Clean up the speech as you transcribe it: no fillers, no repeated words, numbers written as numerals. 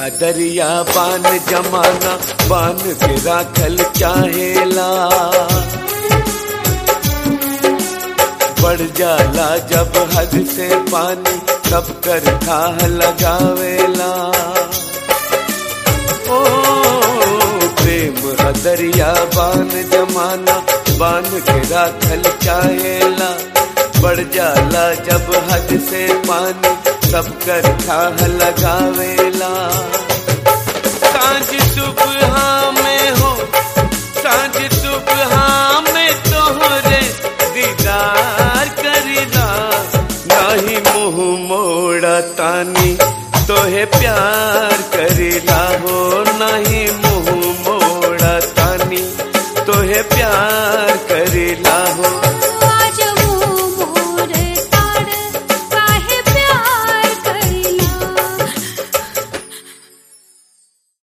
दरिया बान जमाना बान के राखल चाहेला। बढ़ जाला जब हद से पानी सब कर थाह लगावेला। ओ प्रेम दरिया बान जमाना बान के राखल चाहेला। बढ़ जाला जब हद से पानी सब कर थाह लगावेला। सांझ सुबह में हो सांझ सुबह में तोहरे दीदार करीदा। नाही मुँह मोड़ा तानी तोहे प्यार करीला हो।